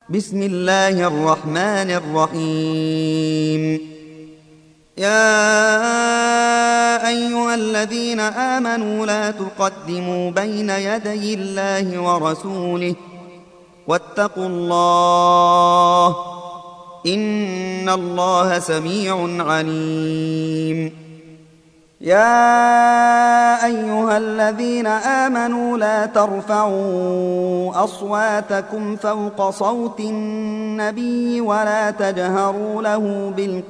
بسم الله الرحمن الرحيم. يا أيها الذين آمنوا لا تقدموا بين يدي الله ورسوله واتقوا الله إن الله سميع عليم. يا أيها الذين آمنوا لا ترفعوا أصواتكم فوق صوت النبي ولا تجهروا له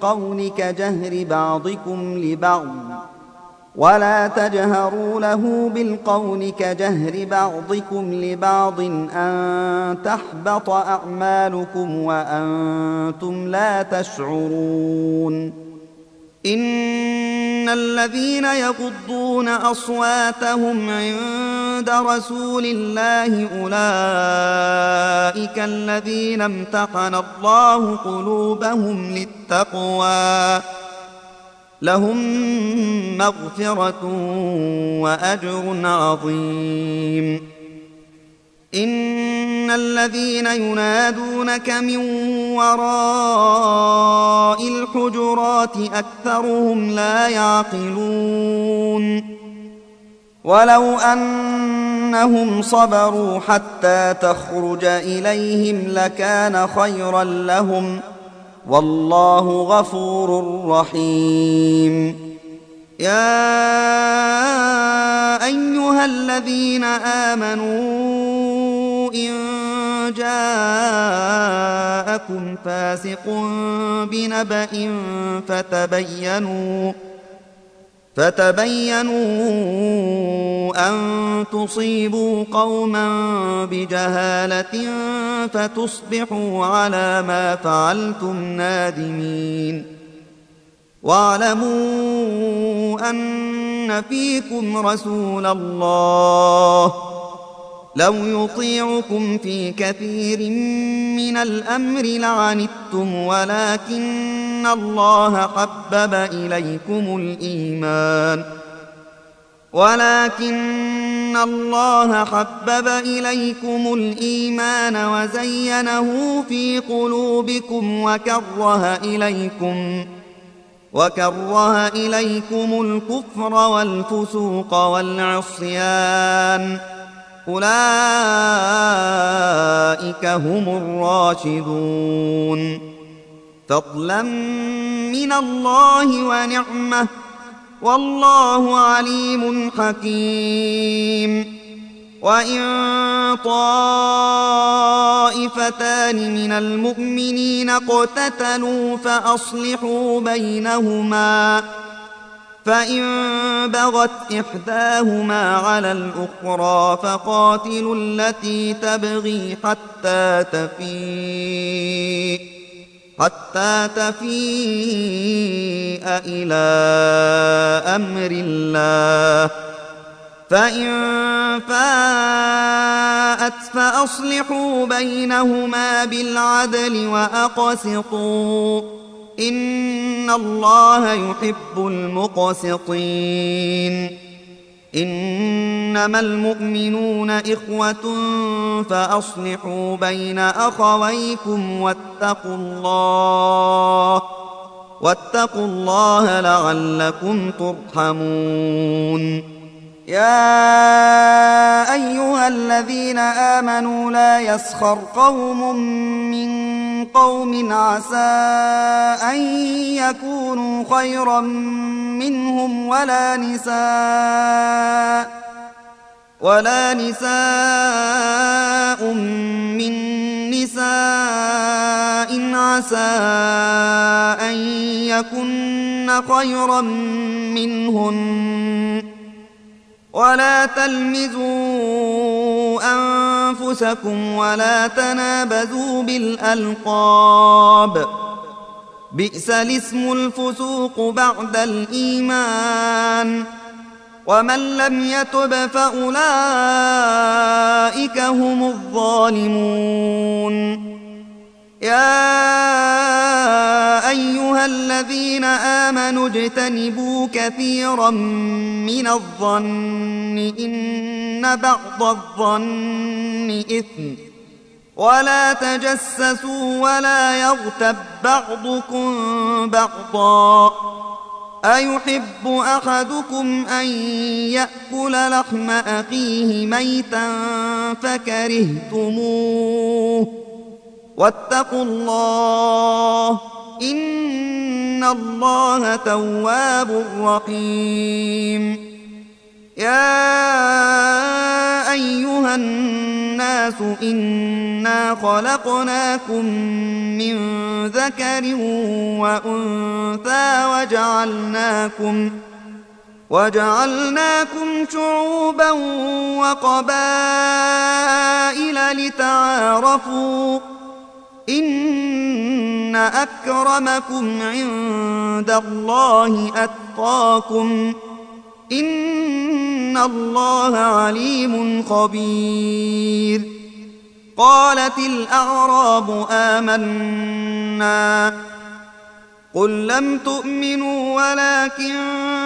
بالقول كجهر بعضكم لبعض أن تحبط أعمالكم وأنتم لا تشعرون. إن الذين يغضون أصواتهم عند رسول الله أولئك الذين امتحن الله قلوبهم للتقوى لهم مغفرة وأجر عظيم. إن الذين ينادونك من وراء الحجرات أكثرهم لا يعقلون. ولو أنهم صبروا حتى تخرج إليهم لكان خيرا لهم والله غفور رحيم. يا أيها الذين آمنوا إن جاءكم فاسق بنبأ فتبينوا أن تصيبوا قوما بجهالة فتصبحوا على ما فعلتم نادمين. واعلموا أن فيكم رسول الله لو يطيعكم في كثير من الأمر لعنتم ولكن الله حبب إليكم الإيمان وزينه في قلوبكم وكره إليكم الكفر والفسوق والعصيان أولئك هم الراشدون فضلا من الله ونعمة والله عليم حكيم. وإن طائفتان من المؤمنين اقتتلوا فأصلحوا بينهما فإن بغت إحداهما على الأخرى فقاتلوا التي تبغي حتى تفيء إلى أمر الله فإن فاءت فأصلحوا بينهما بالعدل وأقسطوا إن الله يحب المقسطين. إنما المؤمنون إخوة فأصلحوا بين أخويكم واتقوا الله لعلكم ترحمون. يا أيها الذين آمنوا لا يسخر قوم من قوم عسى أن يكونوا خيرا منهم ولا نساء من نساء عسى أن يكن خيرا منهن ولا تلمزوا أنفسكم ولا تنابذوا بالألقاب بئس الاسم الفسوق بعد الإيمان ومن لم يتب فأولئك هم الظالمون. يا أيها الذين آمنوا اجتنبوا كثيرا من الظن إن بعض الظن إثم ولا تجسسوا ولا يغتب بعضكم بعضا أيحب أحدكم أن يأكل لحم أخيه ميتا فكرهتموه واتقوا الله إن الله تواب رحيم يا أيها الناس إنا خلقناكم من ذكر وأنثى وجعلناكم شعوبا وقبائل لتعارفوا إن أكرمكم عند الله أتقاكم إن الله عليم خبير قالت الأعراب آمنا قل لم تؤمنوا ولكن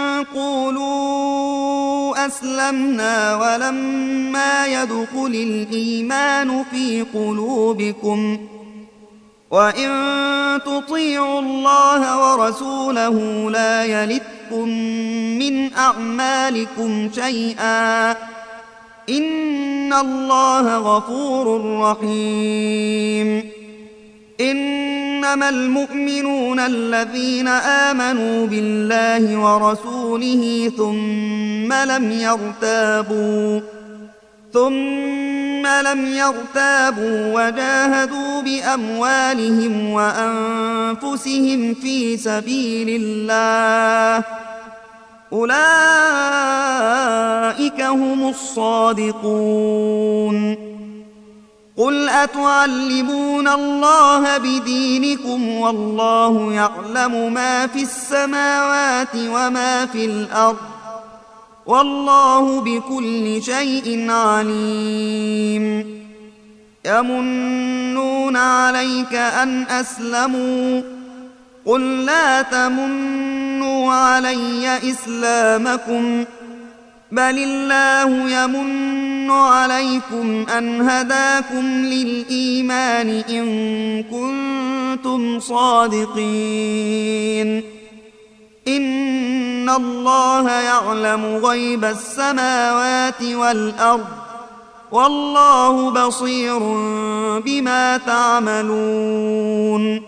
قولوا أسلمنا ولما يدخل الإيمان في قلوبكم وإن تطيعوا الله ورسوله لا يلتكم من أعمالكم شيئا إن الله غفور رحيم إنما المؤمنون الذين آمنوا بالله ورسوله ثم لم يرتابوا وجاهدوا بأموالهم وأنفسهم في سبيل الله أولئك هم الصادقون قل أتعلمون الله بدينكم والله يعلم ما في السماوات وما في الأرض والله بكل شيء عليم يمنون عليك أن أسلموا قل لا تمنوا علي إسلامكم بل الله يمن عليكم أن هداكم للإيمان إن كنتم صادقين إن الله يعلم غيب السماوات والأرض والله بصير بما تعملون